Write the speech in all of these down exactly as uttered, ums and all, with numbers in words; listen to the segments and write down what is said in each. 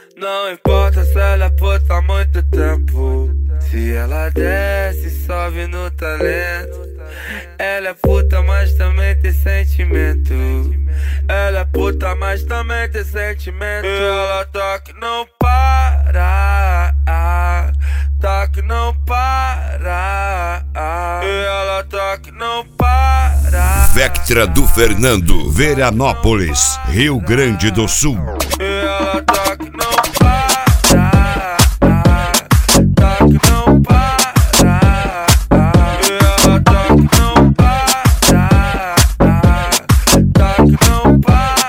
Não importa se ela é puta há muito tempo, se ela desce, sobe no talento. Ela é puta, mas também tem sentimento. Ela é puta, mas também tem sentimento. E ela tá que não para, tá que não para. E ela tá que não para. Vectra do Fernando, Veranópolis, Rio Grande do Sul. E ela tá que não para, tá que não para. E ela tá que não para, tá que não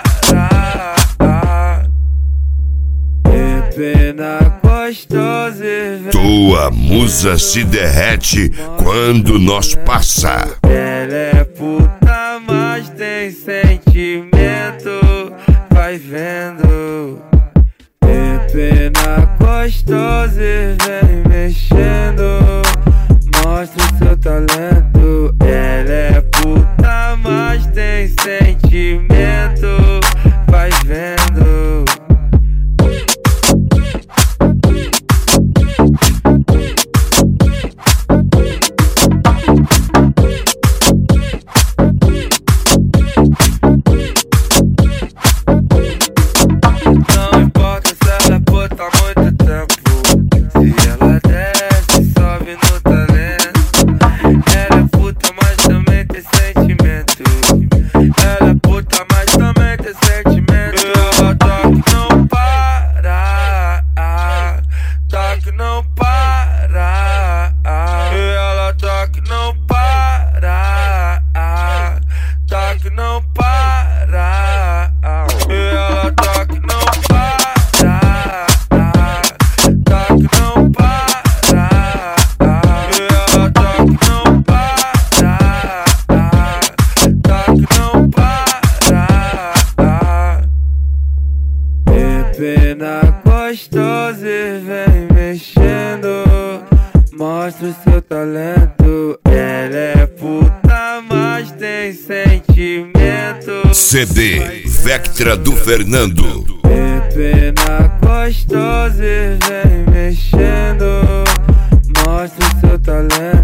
para. E pena gostosa. Tua musa se derrete quando nós passar. Ela é puta, mas tem sentimento. Vai vendo. E pena gostosa e vem mexendo. Mostra o seu talento. Ela é puta, mas tem sentimento. Vai vendo. Não importa se ela é puta há muito tempo, se ela desce, sobe no talento. Ela é puta, mas também tem sentimento. Ela é puta, mas também tem sentimento. E ela tá que não para, tá que não para. E ela tá que não para, tá que não para. E ela tá que não para, tá que não para. E ela tá que não para, tá que não para. E pena gostosa e vem mexendo. Mostra o seu talento. Ela é puta, mas tem sentimento. C D Vectra do Fernando. E pena gostosa e vem mexendo. Mostra o seu talento.